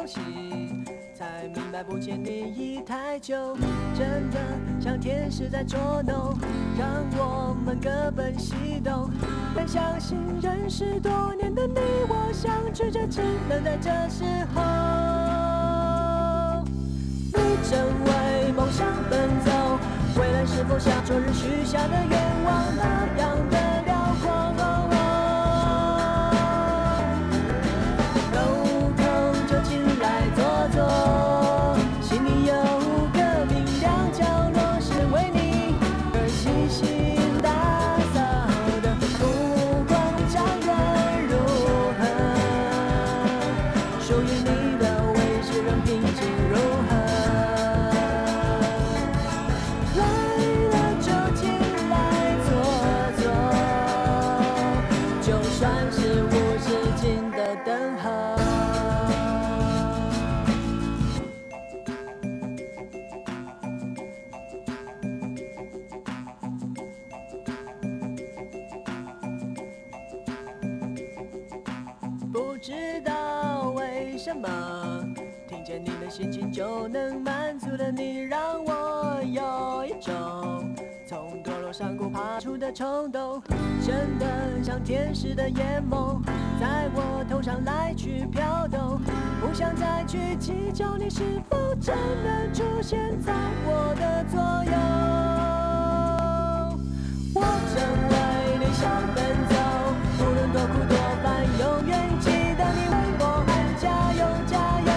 息，才明白不见你已太久，真的像天使在捉弄，让我们各奔西东。但相信认识多年的你我，相聚着只能在这时候。你正为梦想奔走，未来是否像昨日许下的愿望那样的辽阔？有空就进来坐坐，心里有个明亮角落是为你而细心打扫的，不管乍远如何，属于你的未知仍平静如何。来了就进来坐坐，就算是无止境的等候。不知道为什么，听见你的心情就能满足了你，让我有一种从堕落山谷爬出的冲动，真的像天使的眼眸，在我头上来去飘动，不想再去计较你是否真能出现在我的左右。我正为理想奔走，无论多苦多烦，永远记得你为我喊加油加油。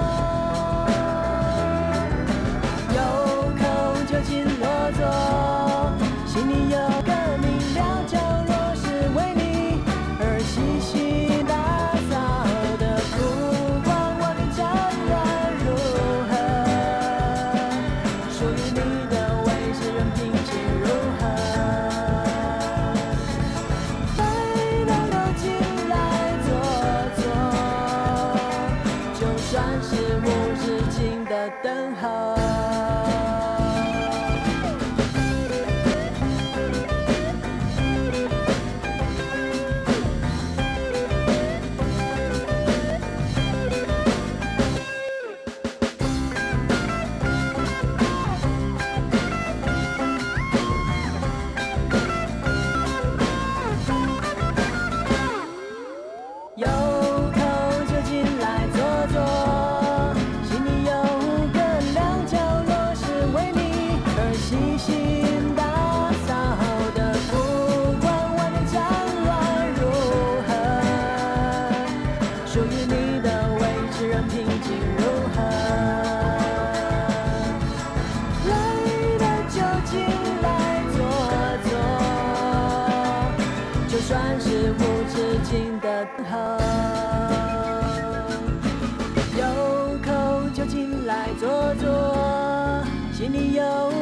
有空就请落座，心里有个明亮角落是为你而细心打扫的，不管外面战乱如何，属于你的未知仍平静如何。来了就进来坐坐，就算是无止境的等候。有空就进来坐坐，心里有个亮角落是为你而细心打扫的，不管外面战乱如何，属于你的未知仍平静如何。来了就进来坐坐，就算是无止境的等候。有空就进来坐坐，心里有